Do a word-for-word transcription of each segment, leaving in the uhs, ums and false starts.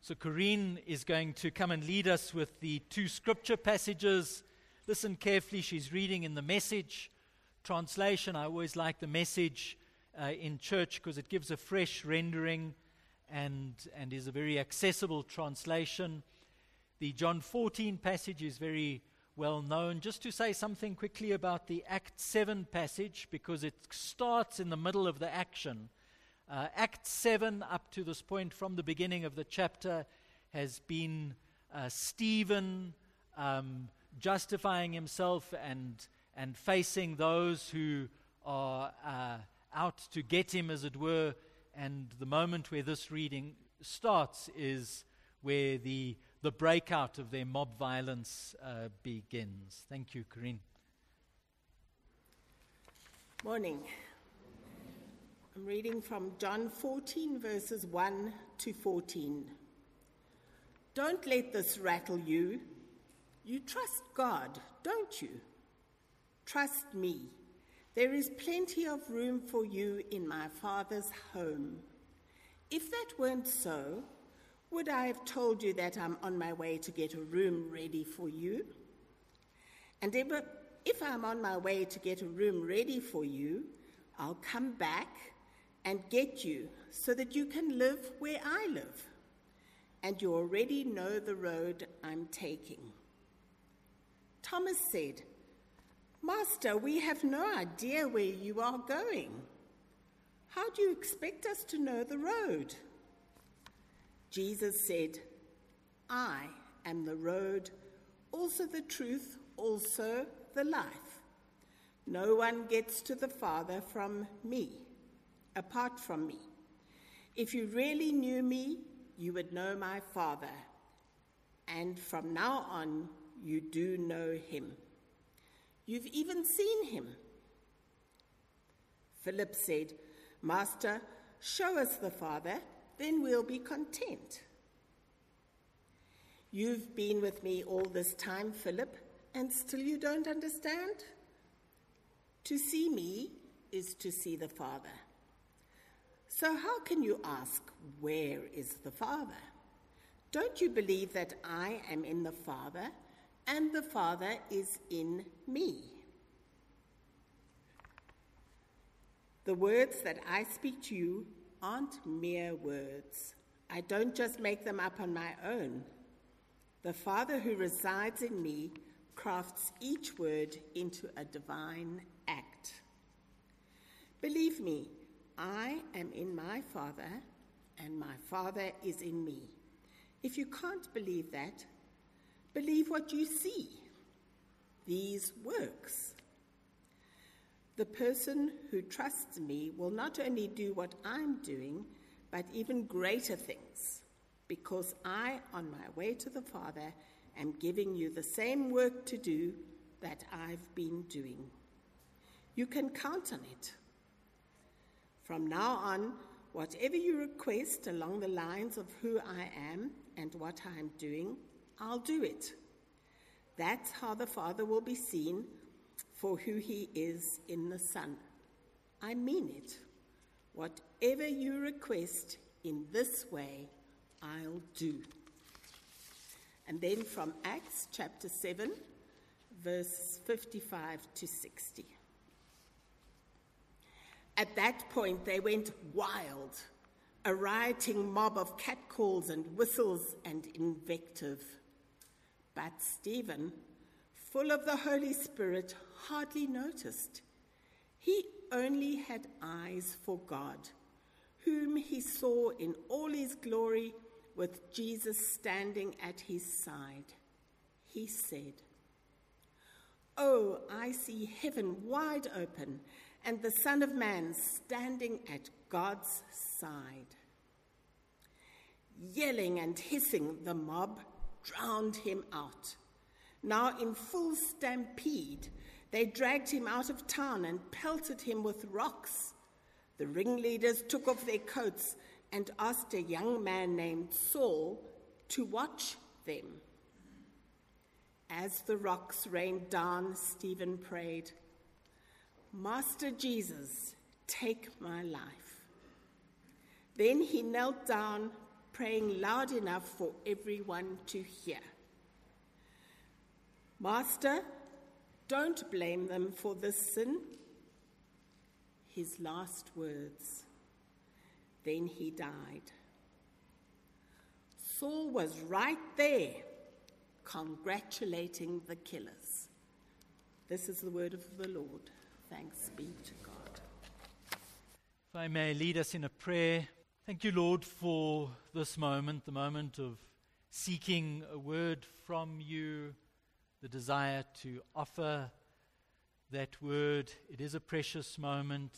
So Corinne is going to come and lead us with the two scripture passages. Listen carefully. She's reading in the Message translation. I always like the Message uh, in church because it gives a fresh rendering and, and is a very accessible translation. The John fourteen passage is very well known. Just to say something quickly about the Acts seven passage, because it starts in the middle of the action. Uh, Act seven, up to this point from the beginning of the chapter, has been uh, Stephen um, justifying himself and and facing those who are uh, out to get him, as it were. And the moment where this reading starts is where the the breakout of their mob violence uh, begins. Thank you, Corinne. Morning. I'm reading from John fourteen, verses one to fourteen. Don't let this rattle you. You trust God, don't you? Trust me. There is plenty of room for you in my Father's home. If that weren't so, would I have told you that I'm on my way to get a room ready for you? And if I'm on my way to get a room ready for you, I'll come back and get you so that you can live where I live. And you already know the road I'm taking. Thomas said, Master, we have no idea where you are going. How do you expect us to know the road? Jesus said, I am the road, also the truth, also the life. No one gets to the Father from me, apart from me. If you really knew me, you would know my Father. And from now on, you do know him. You've even seen him. Philip said, Master, show us the Father, then we'll be content. You've been with me all this time, Philip, and still you don't understand? To see me is to see the Father. So how can you ask, where is the Father? Don't you believe that I am in the Father, and the Father is in me? The words that I speak to you aren't mere words. I don't just make them up on my own. The Father who resides in me crafts each word into a divine act. Believe me, I am in my Father, and my Father is in me. If you can't believe that, believe what you see, these works. The person who trusts me will not only do what I'm doing, but even greater things, because I, on my way to the Father, am giving you the same work to do that I've been doing. You can count on it. From now on, whatever you request along the lines of who I am and what I am doing, I'll do it. That's how the Father will be seen for who he is in the Son. I mean it. Whatever you request in this way, I'll do. And then from Acts chapter seven, verses fifty-five to sixty. At that point, they went wild, a rioting mob of catcalls and whistles and invective. But Stephen, full of the Holy Spirit, hardly noticed. He only had eyes for God, whom he saw in all his glory with Jesus standing at his side. He said, "Oh, I see heaven wide open and the Son of Man standing at God's side." Yelling and hissing, the mob drowned him out. Now in full stampede, they dragged him out of town and pelted him with rocks. The ringleaders took off their coats and asked a young man named Saul to watch them. As the rocks rained down, Stephen prayed, "Master Jesus, take my life." Then he knelt down, praying loud enough for everyone to hear. Master, don't blame them for this sin. His last words. Then he died. Saul was right there, congratulating the killers. This is the word of the Lord. Thanks be to God. If I may lead us in a prayer. Thank you, Lord, for this moment, the moment of seeking a word from you, the desire to offer that word. It is a precious moment.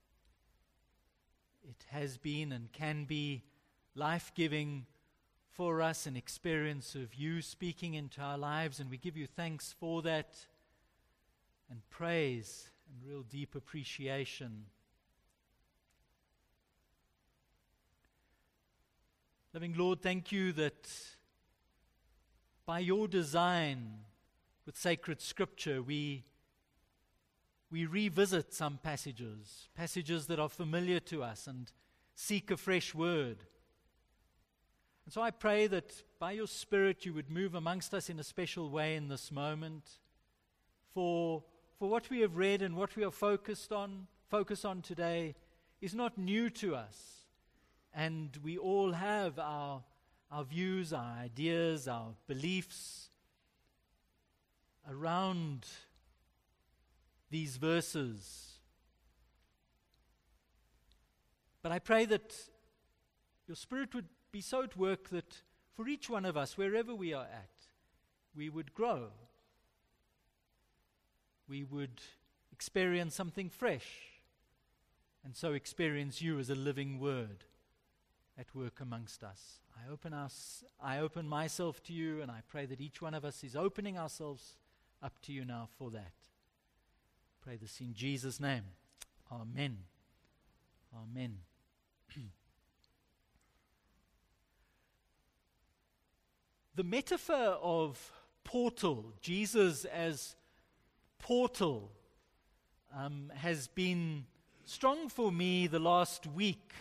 It has been and can be life-giving for us, an experience of you speaking into our lives, and we give you thanks for that and praise and real deep appreciation. Loving Lord, thank you that by your design with sacred scripture, we we revisit some passages, passages that are familiar to us, and seek a fresh word. And so I pray that by your Spirit you would move amongst us in a special way in this moment, for for what we have read and what we are focused on, focus on today is not new to us. And we all have our, our views, our ideas, our beliefs around these verses. But I pray that your Spirit would be so at work that for each one of us, wherever we are at, we would grow. We would experience something fresh, and so experience you as a living word at work amongst us. I open us, I open myself to you, and I pray that each one of us is opening ourselves up to you now for that. Pray this in Jesus' name. Amen. Amen. The metaphor of portal, Jesus as portal, um, has been strong for me the last week.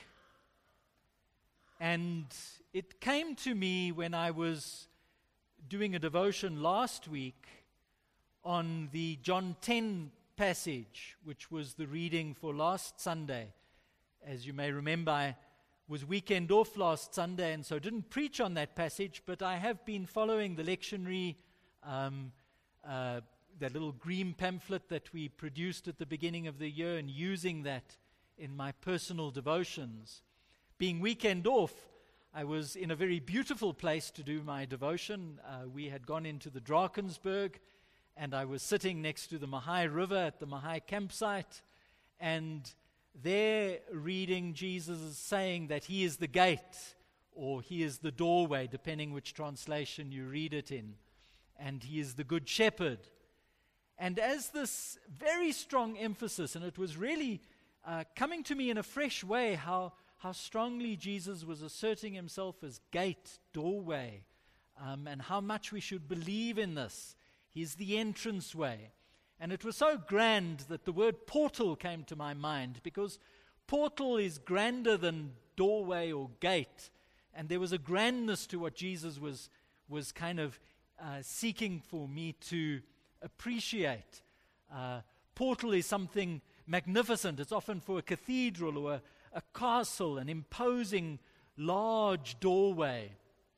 And it came to me when I was doing a devotion last week on the John ten passage, which was the reading for last Sunday. As you may remember, I was weekend off last Sunday, and so didn't preach on that passage, but I have been following the lectionary, um, uh, that little green pamphlet that we produced at the beginning of the year, and using that in my personal devotions. Being weekend off, I was in a very beautiful place to do my devotion. Uh, we had gone into the Drakensberg, and I was sitting next to the Mahai River at the Mahai campsite, and there reading Jesus saying that he is the gate, or he is the doorway, depending which translation you read it in, and he is the good shepherd. And as this very strong emphasis, and it was really uh, coming to me in a fresh way, how how strongly Jesus was asserting himself as gate, doorway, um, and how much we should believe in this. He's the entranceway. And it was so grand that the word portal came to my mind, because portal is grander than doorway or gate. And there was a grandness to what Jesus was, was kind of uh, seeking for me to appreciate. Uh, portal is something magnificent. It's often for a cathedral or a, a castle, an imposing, large doorway.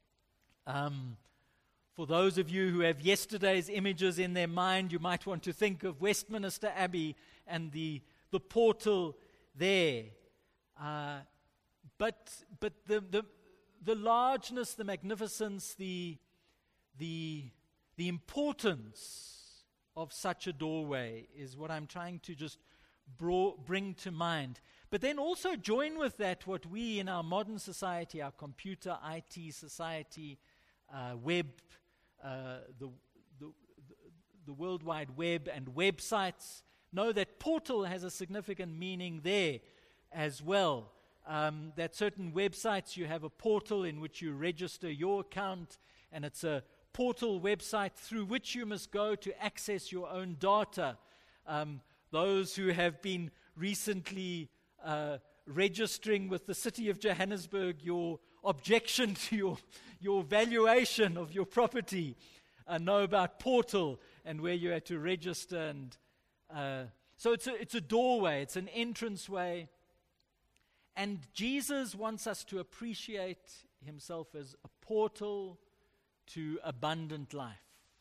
Um, for those of you who have yesterday's images in their mind, you might want to think of Westminster Abbey and the, the portal there. Uh, but but the, the the largeness, the magnificence, the the the importance of such a doorway is what I'm trying to just bro- bring to mind. But then also join with that what we in our modern society, our computer, I T society, uh, web, uh, the, the, the World Wide Web and websites, know that portal has a significant meaning there as well. Um, that certain websites, you have a portal in which you register your account, and it's a portal website through which you must go to access your own data. Um, those who have been recently uh, registering with the city of Johannesburg your objection to your, your valuation of your property uh, know about portal and where you had to register. And uh, so it's a, it's a doorway, it's an entranceway. And Jesus wants us to appreciate himself as a portal to abundant life.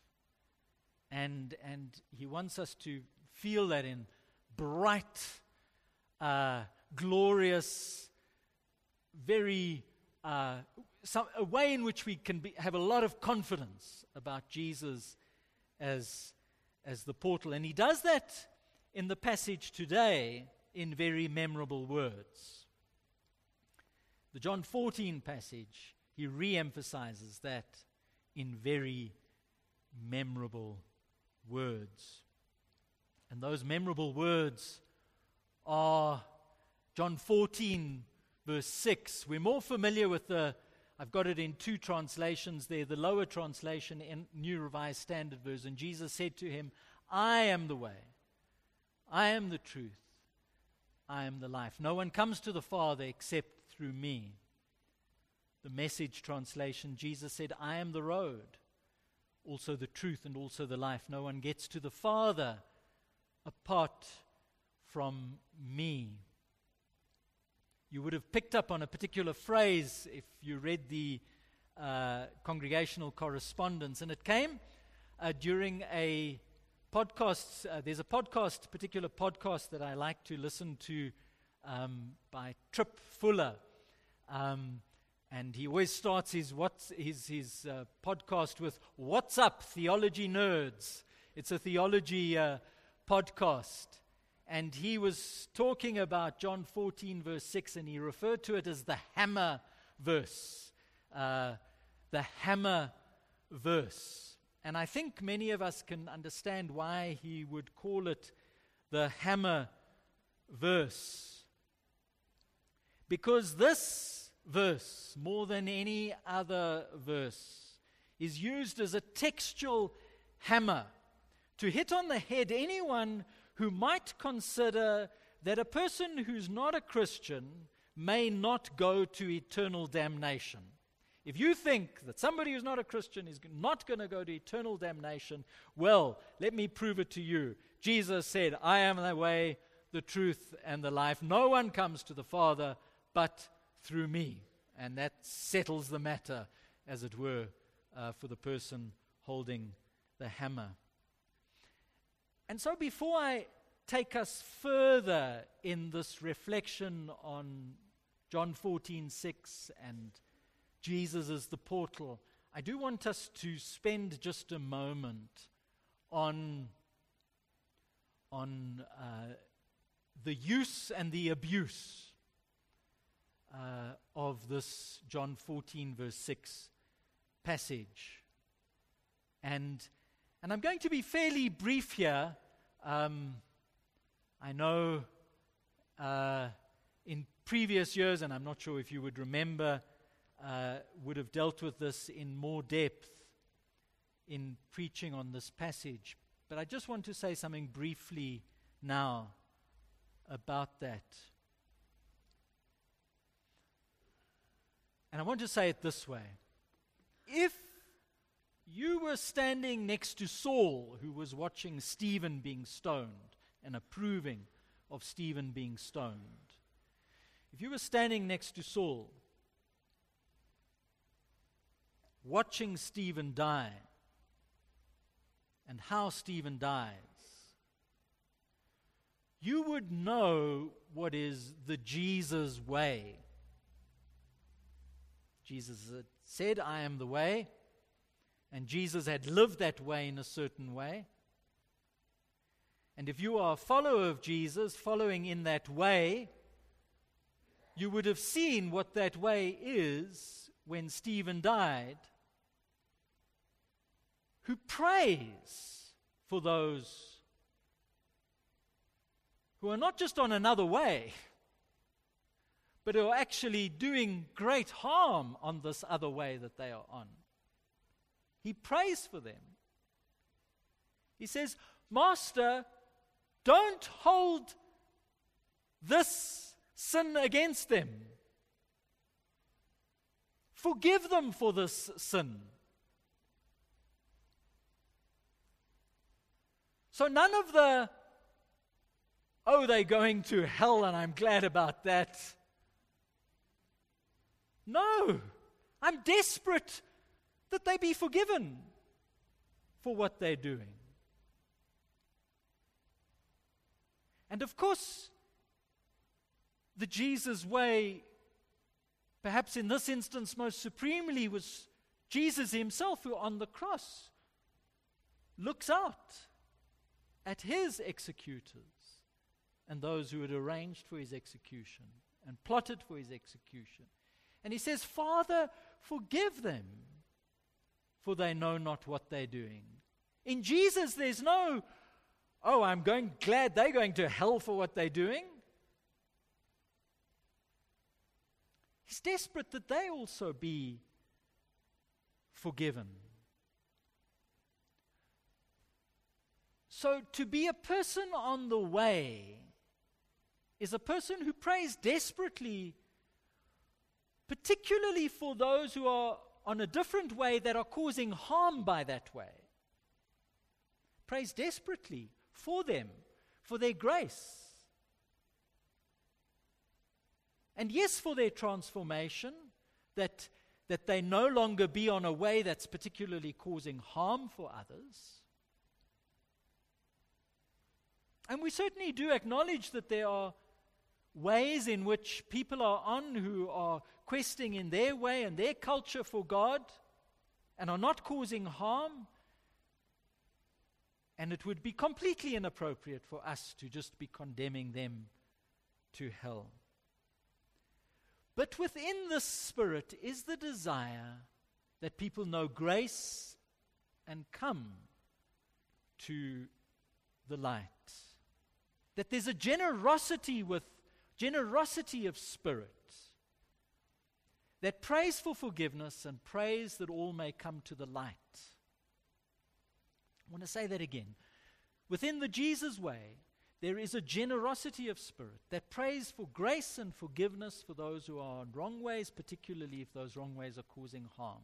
And, and he wants us to feel that in bright, uh, glorious, very, uh, some, a way in which we can be, have a lot of confidence about Jesus as, as the portal. And he does that in the passage today in very memorable words. The John fourteen passage, he re-emphasizes that in very memorable words. And those memorable words are John fourteen, verse six. We're more familiar with the, I've got it in two translations there, the lower translation in New Revised Standard Version. Jesus said to him, I am the way, I am the truth, I am the life. No one comes to the Father except through me. The Message translation, Jesus said, I am the road, also the truth and also the life. No one gets to the Father apart from me. You would have picked up on a particular phrase if you read the uh, congregational correspondence, and it came uh, during a podcast. Uh, there's a podcast, particular podcast that I like to listen to um, by Trip Fuller. Um, and he always starts his what's his his uh, podcast with "What's up, theology nerds?" It's a theology uh, podcast, and he was talking about John fourteen verse six, and he referred to it as the hammer verse, uh, the hammer verse. And I think many of us can understand why he would call it the hammer verse, because this verse, more than any other verse, is used as a textual hammer to hit on the head anyone who might consider that a person who's not a Christian may not go to eternal damnation. If you think that somebody who's not a Christian is not going to go to eternal damnation, well, let me prove it to you. Jesus said, I am the way, the truth, and the life. No one comes to the Father but through me. And that settles the matter, as it were, uh, for the person holding the hammer. And so before I take us further in this reflection on John fourteen six and Jesus as the portal, I do want us to spend just a moment on, on uh, the use and the abuse Uh, of this John fourteen verse six passage. And and I'm going to be fairly brief here. Um, I know uh, in previous years, and I'm not sure if you would remember, uh, would have dealt with this in more depth in preaching on this passage. But I just want to say something briefly now about that. And I want to say it this way. If you were standing next to Saul, who was watching Stephen being stoned and approving of Stephen being stoned, if you were standing next to Saul, watching Stephen die, and how Stephen dies, you would know what is the Jesus way. Jesus had said, I am the way, and Jesus had lived that way in a certain way. And if you are a follower of Jesus, following in that way, you would have seen what that way is when Stephen died, who prays for those who are not just on another way, but who are actually doing great harm on this other way that they are on. He prays for them. He says, Master, don't hold this sin against them. Forgive them for this sin. So none of the, oh, they're going to hell and I'm glad about that. No, I'm desperate that they be forgiven for what they're doing. And of course, the Jesus way, perhaps in this instance most supremely, was Jesus himself, who on the cross looks out at his executors and those who had arranged for his execution and plotted for his execution. And he says, Father, forgive them, for they know not what they're doing. In Jesus, there's no, oh, I'm going glad they're going to hell for what they're doing. He's desperate that they also be forgiven. So to be a person on the way is a person who prays desperately, particularly for those who are on a different way that are causing harm by that way. Prays desperately for them, for their grace. And yes, for their transformation, that, that they no longer be on a way that's particularly causing harm for others. And we certainly do acknowledge that there are ways in which people are on who are questing in their way and their culture for God and are not causing harm. And it would be completely inappropriate for us to just be condemning them to hell. But within this spirit is the desire that people know grace and come to the light. That there's a generosity with generosity of spirit that prays for forgiveness and prays that all may come to the light. I want to say that again. Within the Jesus way, there is a generosity of spirit that prays for grace and forgiveness for those who are on wrong ways, particularly if those wrong ways are causing harm.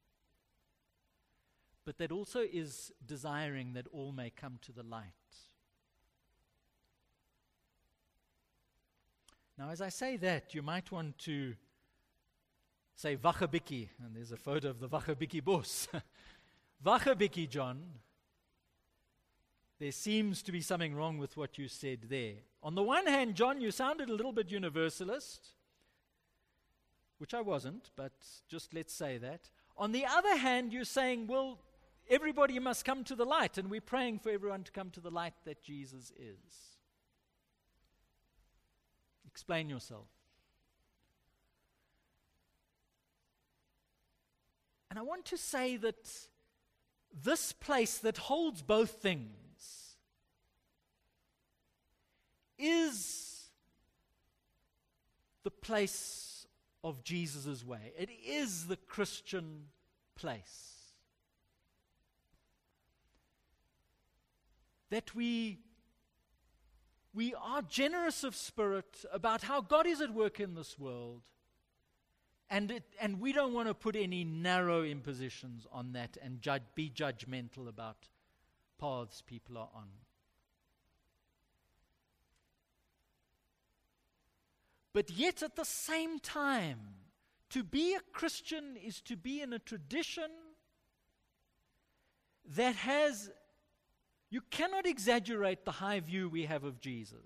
But that also is desiring that all may come to the light. Now, as I say that, you might want to say Wachabiki, and there's a photo of the Wachabiki boss. Wachabiki, John, there seems to be something wrong with what you said there. On the one hand, John, you sounded a little bit universalist, which I wasn't, but just let's say that. On the other hand, you're saying, well, everybody must come to the light, and we're praying for everyone to come to the light that Jesus is. Explain yourself. And I want to say that this place that holds both things is the place of Jesus' way. It is the Christian place. That we We are generous of spirit about how God is at work in this world, and it, and we don't want to put any narrow impositions on that and judge, be judgmental about paths people are on. But yet at the same time, to be a Christian is to be in a tradition that has, you cannot exaggerate the high view we have of Jesus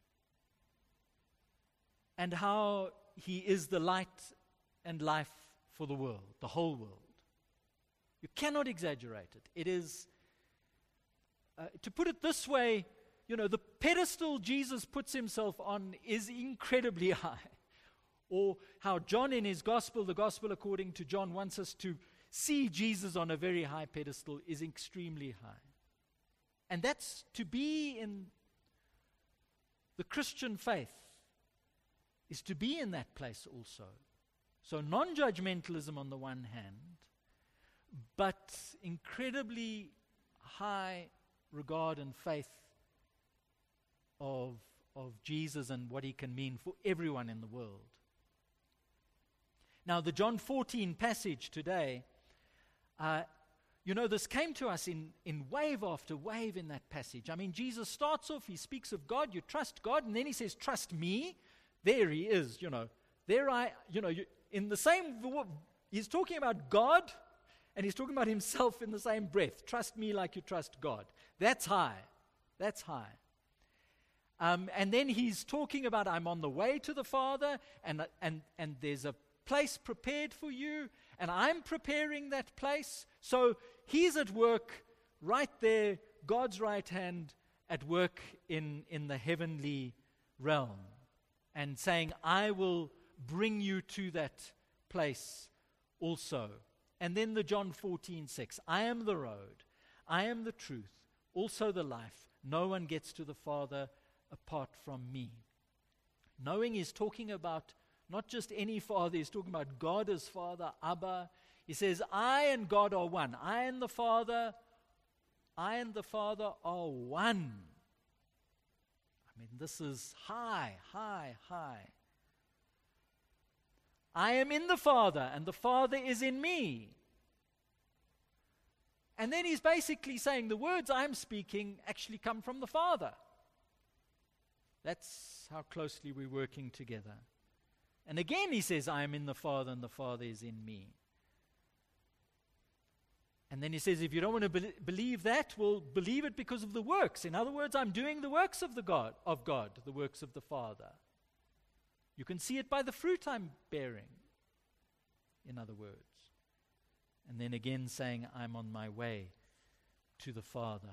and how he is the light and life for the world, the whole world. You cannot exaggerate it. It is, uh, to put it this way, you know, the pedestal Jesus puts himself on is incredibly high. Or how John in his gospel, the gospel according to John, wants us to see Jesus on a very high pedestal is extremely high. And that's to be in the Christian faith, is to be in that place also. So non-judgmentalism on the one hand, but incredibly high regard and faith of, of Jesus and what he can mean for everyone in the world. Now, the John fourteen passage today, uh, you know, this came to us in, in wave after wave in that passage. I mean, Jesus starts off, he speaks of God, you trust God, and then he says, trust me. There he is, you know. There I, you know, you, in the same, he's talking about God, and he's talking about himself in the same breath. Trust me like you trust God. That's high. That's high. Um, and then he's talking about, I'm on the way to the Father, and and and there's a place prepared for you, and I'm preparing that place. So he's at work right there, God's right hand at work in, in the heavenly realm, and saying, I will bring you to that place also. And then the John fourteen six, I am the road, I am the truth, also the life. No one gets to the Father apart from me. Knowing is talking about not just any Father, he's talking about God as Father, Abba. He says, I and God are one. I and the Father, I and the Father are one. I mean, this is high, high, high. I am in the Father, and the Father is in me. And then he's basically saying the words I'm speaking actually come from the Father. That's how closely we're working together. And again he says, I am in the Father, and the Father is in me. And then he says, if you don't want to be- believe that, well, believe it because of the works. In other words, I'm doing the works of the God, of God, the works of the Father. You can see it by the fruit I'm bearing, in other words. And then again saying, I'm on my way to the Father.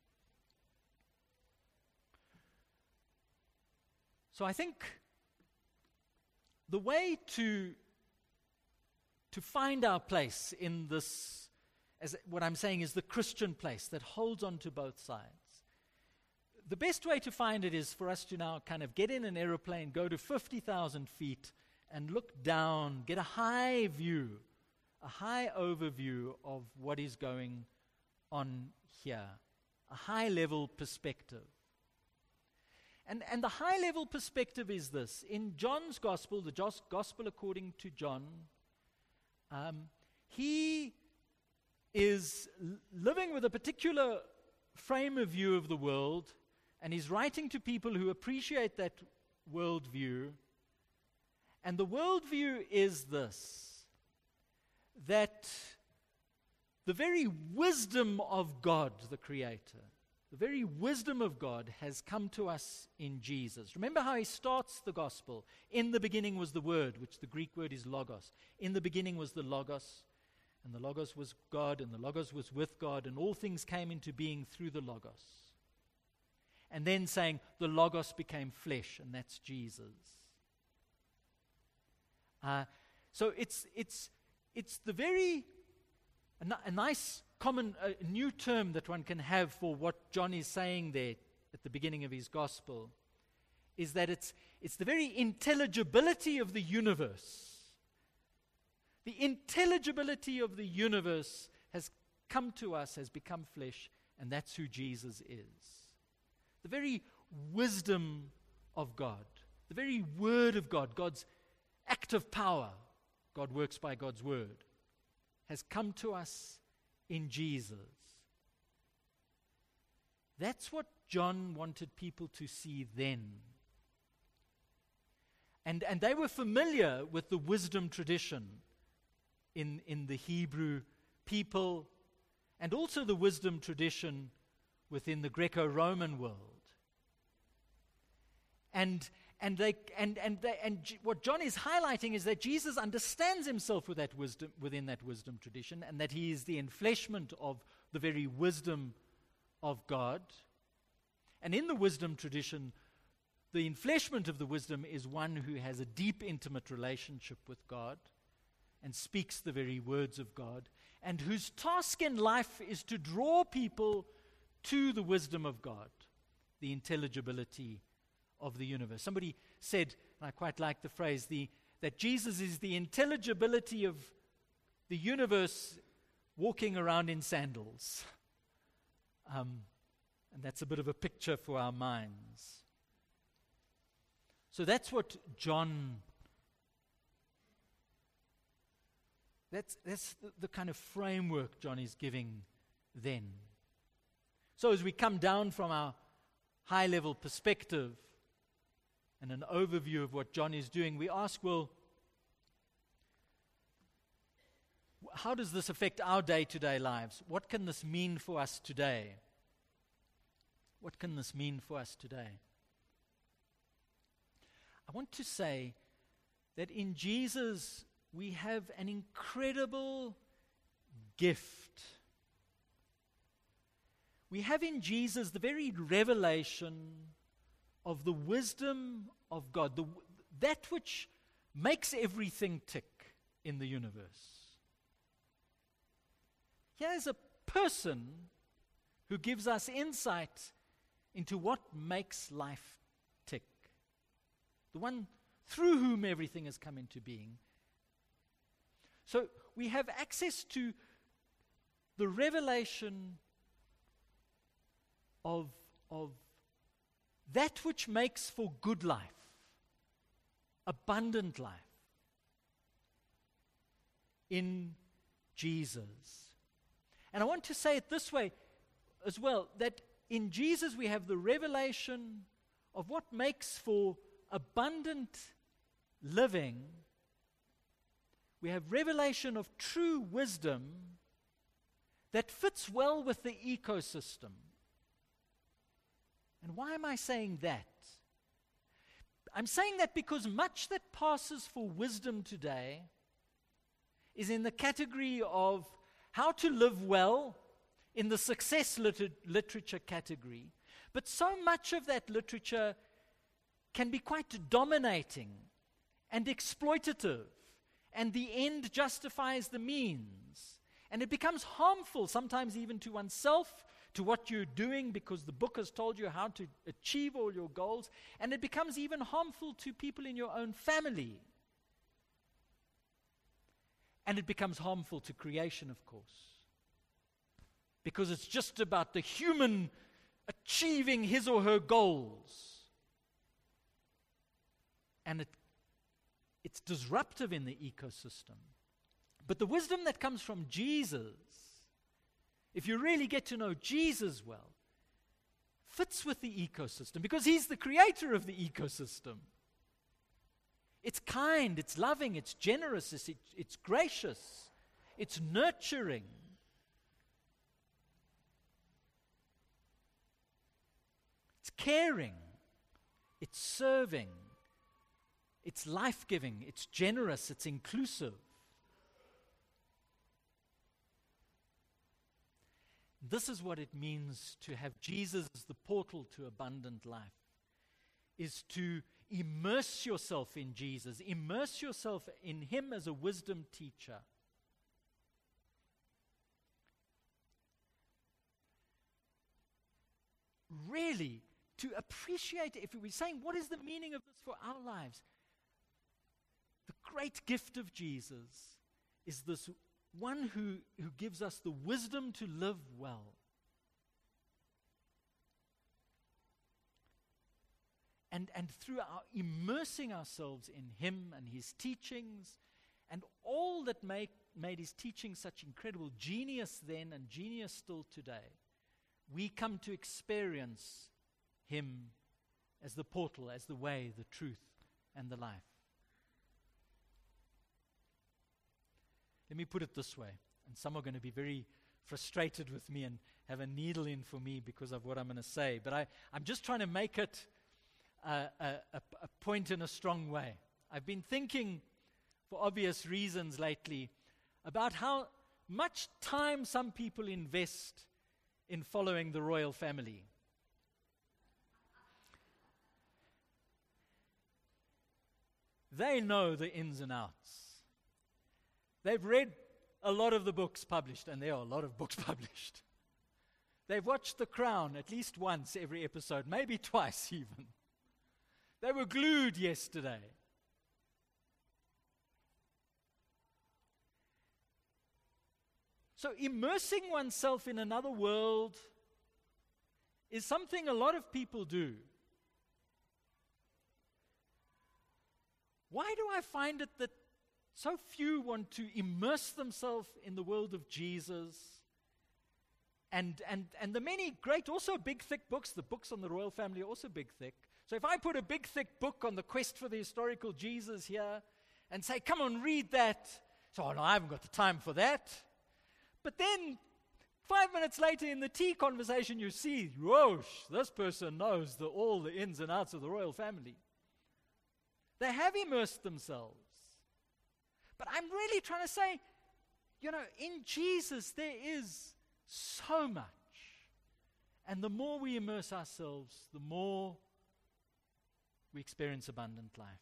So I think the way to, to find our place in this, as what I'm saying is the Christian place that holds on to both sides. The best way to find it is for us to now kind of get in an aeroplane, go to fifty thousand feet, and look down, get a high view, a high overview of what is going on here, a high-level perspective. And, and the high-level perspective is this. In John's Gospel, the Jos- Gospel according to John, um, he is l- living with a particular frame of view of the world, and he's writing to people who appreciate that worldview. And the worldview is this, that the very wisdom of God, the Creator, the very wisdom of God has come to us in Jesus. Remember how he starts the Gospel. In the beginning was the Word, which the Greek word is logos. In the beginning was the Logos, and the Logos was God, and the Logos was with God, and all things came into being through the Logos. And then saying, the Logos became flesh, and that's Jesus. Uh, so it's it's it's the very, a, n- a nice common, uh, new term that one can have for what John is saying there at the beginning of his Gospel, is that it's it's the very intelligibility of the universe. The intelligibility of the universe has come to us, has become flesh, and that's who Jesus is. The very wisdom of God, the very word of God, God's active power, God works by God's word, has come to us in Jesus. That's what John wanted people to see then. And, and they were familiar with the wisdom tradition in, in the Hebrew people, and also the wisdom tradition within the Greco-Roman world. And and they and and they, and G- what John is highlighting is that Jesus understands himself with that wisdom, within that wisdom tradition, and that he is the enfleshment of the very wisdom of God. And in the wisdom tradition, the enfleshment of the wisdom is one who has a deep, intimate relationship with God and speaks the very words of God, and whose task in life is to draw people to the wisdom of God, the intelligibility of the universe. Somebody said, and I quite like the phrase, the, that Jesus is the intelligibility of the universe walking around in sandals. Um, and that's a bit of a picture for our minds. So that's what John That's, that's the, the kind of framework John is giving then. So as we come down from our high-level perspective and an overview of what John is doing, we ask, well, how does this affect our day-to-day lives? What can this mean for us today? What can this mean for us today? I want to say that in Jesus we have an incredible gift. We have in Jesus the very revelation of the wisdom of God, the, that which makes everything tick in the universe. Here's a person who gives us insight into what makes life tick. The one through whom everything has come into being. So we have access to the revelation of, of that which makes for good life, abundant life, in Jesus. And I want to say it this way as well, that in Jesus we have the revelation of what makes for abundant living. We have revelation of true wisdom that fits well with the ecosystem. And why am I saying that? I'm saying that because much that passes for wisdom today is in the category of how to live well, in the success liter- literature category. But so much of that literature can be quite dominating and exploitative, and the end justifies the means. And it becomes harmful, sometimes even to oneself, to what you're doing, because the book has told you how to achieve all your goals, and it becomes even harmful to people in your own family. And it becomes harmful to creation, of course, because it's just about the human achieving his or her goals. And it, it's disruptive in the ecosystem. But the wisdom that comes from Jesus, if you really get to know Jesus well, fits with the ecosystem, because he's the creator of the ecosystem. It's kind, it's loving, it's generous, it's, it's gracious, it's nurturing. It's caring, it's serving, it's life-giving, it's generous, it's inclusive. This is what it means to have Jesus as the portal to abundant life, is to immerse yourself in Jesus, immerse yourself in him as a wisdom teacher. Really, to appreciate, if we're saying, what is the meaning of this for our lives? The great gift of Jesus is this one who, who gives us the wisdom to live well. And, and through our immersing ourselves in him and his teachings, and all that make, made his teaching such incredible genius then and genius still today, we come to experience him as the portal, as the way, the truth, and the life. Let me put it this way, and some are going to be very frustrated with me and have a needle in for me because of what I'm going to say, but I, I'm just trying to make it a, a, a, a point in a strong way. I've been thinking, for obvious reasons lately, about how much time some people invest in following the royal family. They know the ins and outs. They've read a lot of the books published, and there are a lot of books published. They've watched The Crown at least once every episode, maybe twice even. They were glued yesterday. So immersing oneself in another world is something a lot of people do. Why do I find it that So few want to immerse themselves in the world of Jesus. And, and, and the many great, also big, thick books, the books on the royal family are also big, thick. So if I put a big, thick book on the quest for the historical Jesus here and say, come on, read that. So, oh, no, I haven't got the time for that. But then, five minutes later in the tea conversation, you see, whoa, this person knows the, all the ins and outs of the royal family. They have immersed themselves. But I'm really trying to say, you know, in Jesus there is so much. And the more we immerse ourselves, the more we experience abundant life.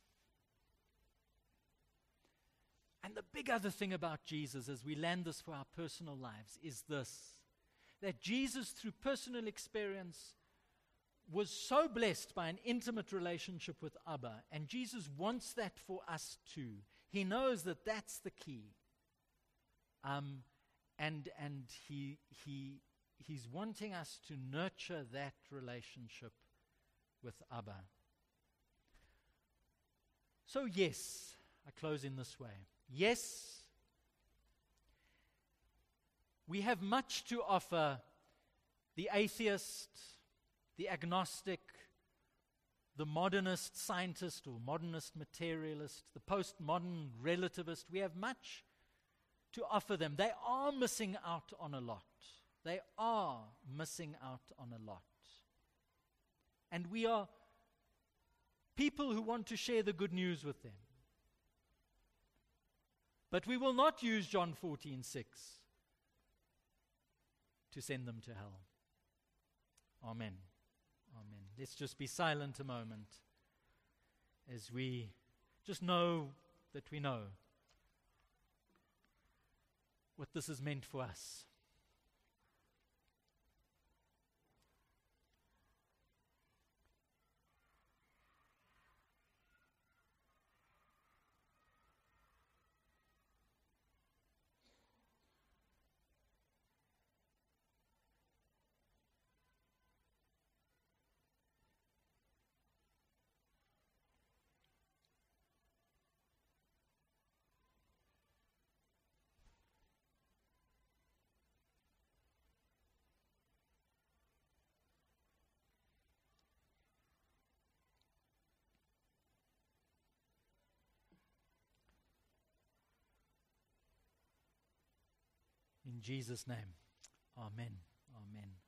And the big other thing about Jesus, as we land this for our personal lives, is this: that Jesus, through personal experience, was so blessed by an intimate relationship with Abba, and Jesus wants that for us too. He knows that that's the key. Um, and and he he he's wanting us to nurture that relationship with Abba. So yes, I close in this way. Yes, we have much to offer the atheist, the agnostic, the modernist scientist or modernist materialist, the postmodern relativist. We have much to offer them. They are missing out on a lot. They are missing out on a lot. And we are people who want to share the good news with them. But we will not use John fourteen six to send them to hell. Amen. Amen. Let's just be silent a moment as we just know that we know what this has meant for us. In Jesus' name, amen, amen.